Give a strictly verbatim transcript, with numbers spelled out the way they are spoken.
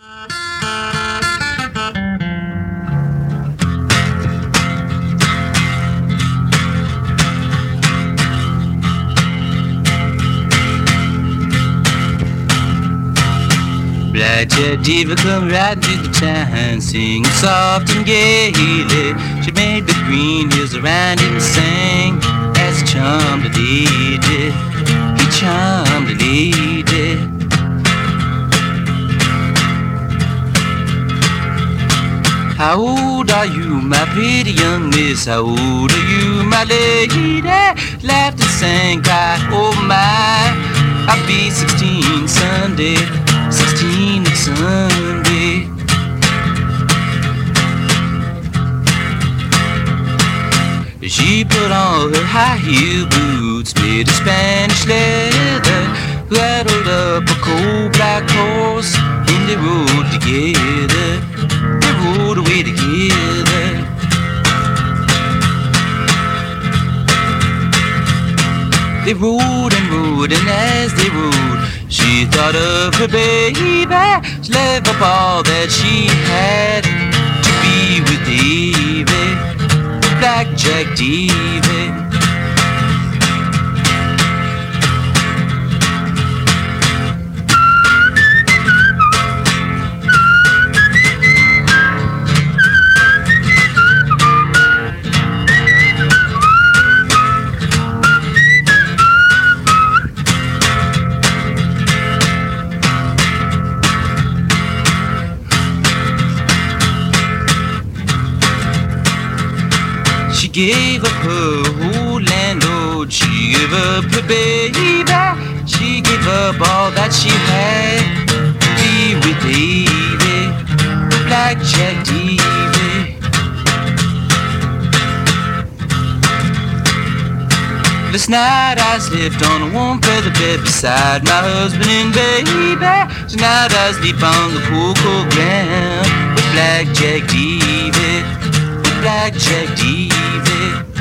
Blackjack diva come riding through the town, singing soft and gaily. She made the green hills around and sang as he charmed the lady. He charmed the lady. How old are you, my pretty young miss? How old are you, my lady? Laughed and sang, cried, oh my, I'll be sixteen Sunday. Sixteen next Sunday. She put on her high heel boots made of Spanish leather, rattled up a cold black horse, and they rode together. They rode away together. They rode and rode, and as they rode, she thought of her baby. She left up all that she had to be with Davy, Blackjack Davy. She gave up her whole landlord, she gave up her baby, she gave up all that she had to be with Davy, Blackjack Davy. Last night I slept on a warm feather bed beside my husband and baby. Tonight I sleep on the cool, cold ground with Blackjack Davy, with Blackjack Davy.